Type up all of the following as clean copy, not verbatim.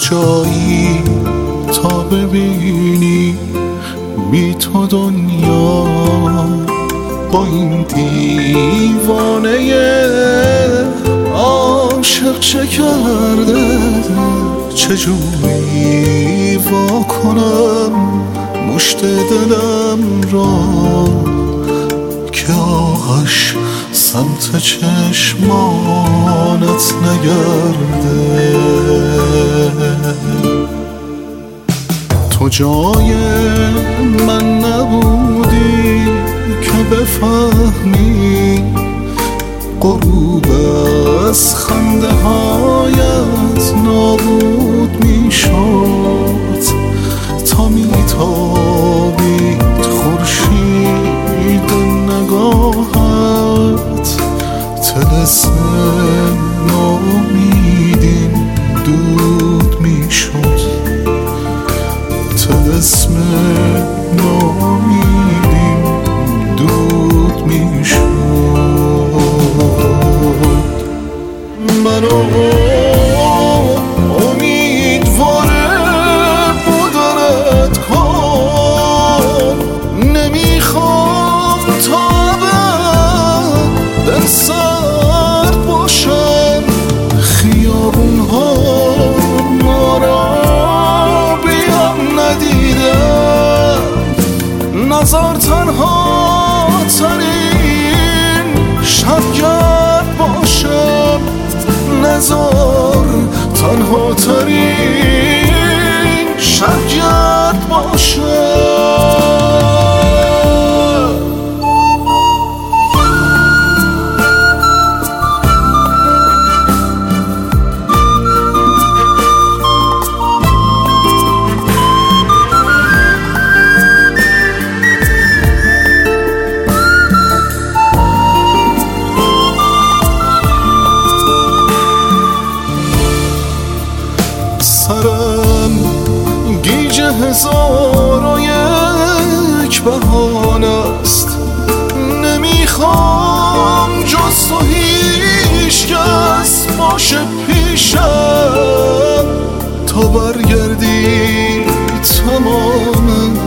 کجایی تا ببینی بی تو دنیا با این دیوانه عاشق چه کرده؟ چجوری وا کنم مشت دلم را که آهش سمت چشمانت نگرده؟ تو جای من نبودی که بفهمی غروب از خنده هایت نابود می شد تا می تابید خورشید نگاهت طلسم نامیدیم دود می شد طلسم نامیدیم دود می شد منو امیدواره بودنت کن نمیخوام تا دل سرد باشم خیابون ها ما را بیام ندیدم نظر تنها ترین شبگرد باشم نظر تنها ترین شبگرد باشم سرم گیج هزار و یک بهانه است نمیخوام جز تو هیچ کس باشه پیشم تا برگردی تمام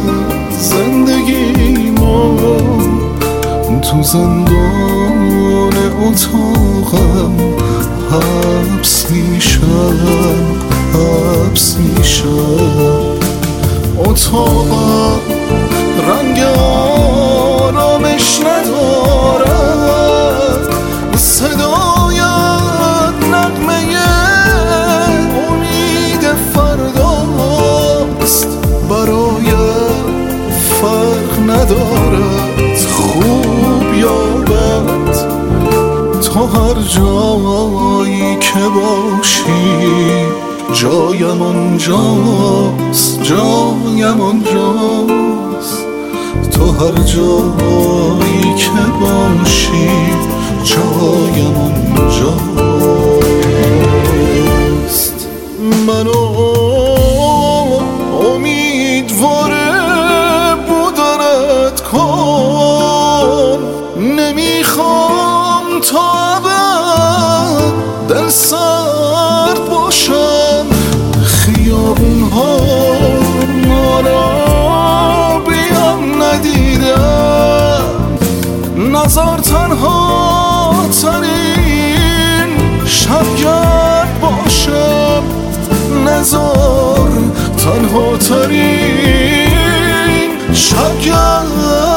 زندگی ما تو زندان اتاقم حبس میشم اتاقم رنگ آرامش ندارد صدایت نغمه امید فرداست برایم فرق ندارد خوب یا بد تو هر جایی که باشی جایم اونجاست جایم اونجاست تو هر جایی که باشی جایم اونجاست منو امیدواره بودنت کن نمیخوام تا دل سرد باشم خیابون ها ما را بیام ندیدم نظر تنها ترین شبگرد باشم نظر تنها ترین شبگرد